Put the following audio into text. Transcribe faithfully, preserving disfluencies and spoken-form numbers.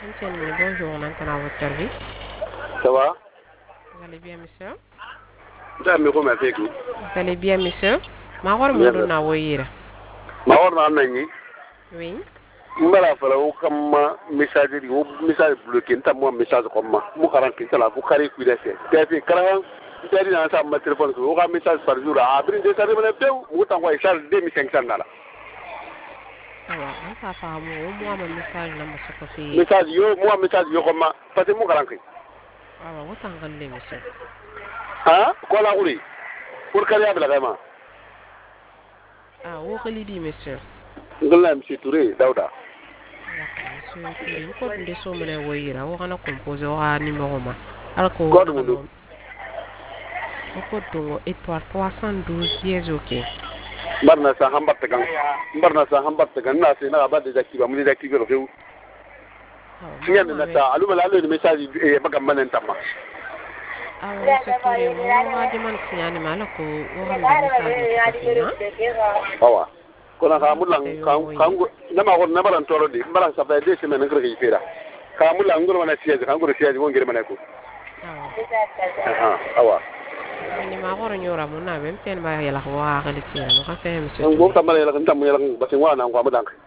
Etienne, bonjour, on entend à votre service. Ça va? Vous allez bien, monsieur? Da me ko ma feki. Vous allez bien, monsieur? Ma war Bien. mundu na woyira. Ma war na nan yi. Oui. Mbala fala o kama message di o message bloqué nta mo message ko ma. Mu karan ki sala fu kare ku dese. Tefi karan tari na sa ma téléphone ko o ka message par jour a brin de sa remene pew mu tan ko isal deux mille cinq cents dala. Awa, an ta faamu o mo ma message na masoko fi. Message yo mo message yo ko ma parce que mu karan ki. Awa, wo tangal le, monsieur. Ha? Ko la uri. Pour kare abla kama. Ah, wo kali di, monsieur. Ngala monsieur Touré Dauda. D'accord, monsieur Touré, ko nde so mene woyira, wo kana composer o ha numéro ma. Alko Ko na dum do. kanu. Ko dongo étoile trois cent douze dièse OK. Barna sa hambatte kan. Barna sa hambatte kan na se na ba de jakiba mu de jakiba ro few. Siyan na ta aluma la le message e baga manen tamma. Ah, monsieur Touré, mo wa de man signane mala ko wo han message ko fi ha. Awa. Kona ka mulang kan kan na ma na baran toro di baran sa ba de semaine ngre gi fera. Ka mulang ngoro na siya kan ngoro siya ngere manako. Awa. Aha, awa. Ni ma goro nyora mo na bem ten ba yela ko wa ga le tira mo ka fe monsieur Ngo Touré. tamale la kan tamu ya ba se wana ngwa madank.